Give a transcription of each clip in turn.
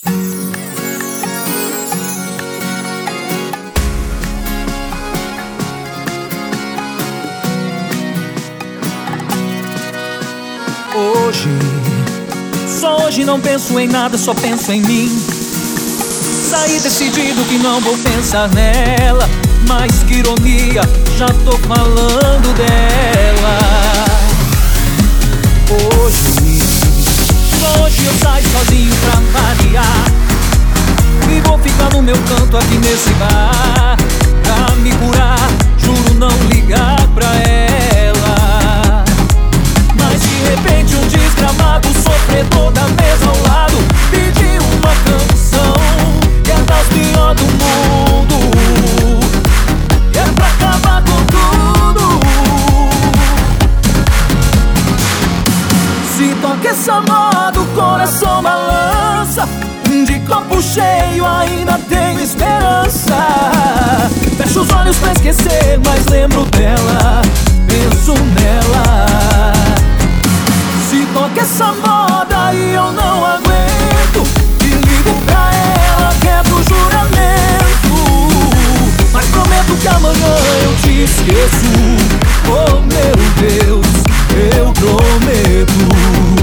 Só hoje não penso em nada, só penso em mim. Saí decidido que não vou pensar nela, mas que ironia, já tô falando dela. Só hoje eu saio sozinho pra variar, e vou ficar no meu canto aqui nesse bar, pra me curar, juro não ligar pra ela. Mas de repente um desgramado sofredor da mesa ao lado pediu uma canção que é das piores do mundo, e é pra acabar com tudo. Se toca essa moda, o coração balança. De copo cheio ainda tenho esperança. Fecho os olhos pra esquecer, mas lembro dela, penso nela. Se toca essa moda e eu não aguento, e ligo pra ela, quebro o juramento, mas prometo que amanhã eu te esqueço. Oh meu Deus, eu prometo.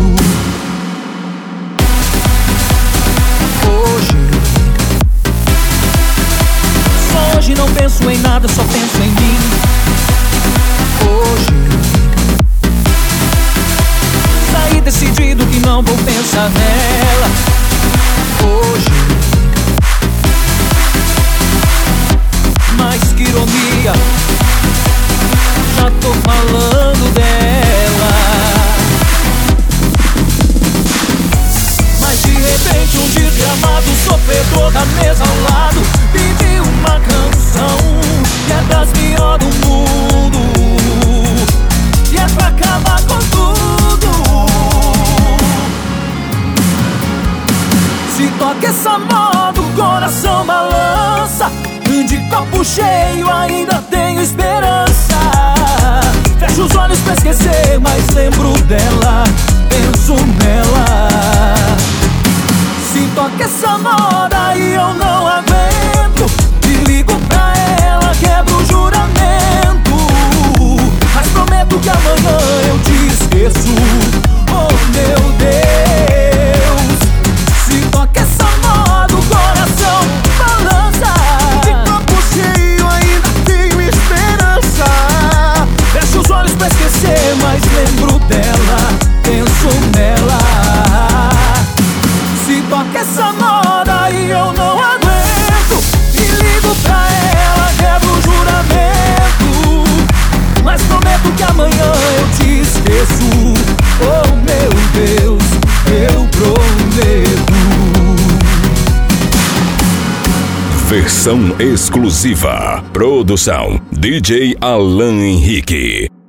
Hoje não penso em nada, só penso em mim. Saí decidido que não vou pensar nela. Mas que ironia, já tô falando dela. Mas de repente um desgramado sofredor da mesa ao lado pediu uma canção que é das piores do mundo, e é pra acabar com tudo. Se toca essa moda, o coração balança. De copo cheio ainda tenho esperança. Fecho os olhos pra esquecer, mas lembro dela, penso nela. Se toca essa moda e eu não aguento, e ligo pra ela, quebro o juramento, mas prometo que amanhã eu te esqueço. Oh meu Deus. Se toca essa moda, o coração balança. De copo cheio ainda tenho esperança. Fecho os olhos pra esquecer, mas lembro dela, penso nela. Se toca essa moda e eu não aguento, e ligo pra ela, quebro o juramento, mas prometo que amanhã eu te esqueço. Oh meu Deus, eu prometo. Versão exclusiva. Produção DJ Alan Henrique.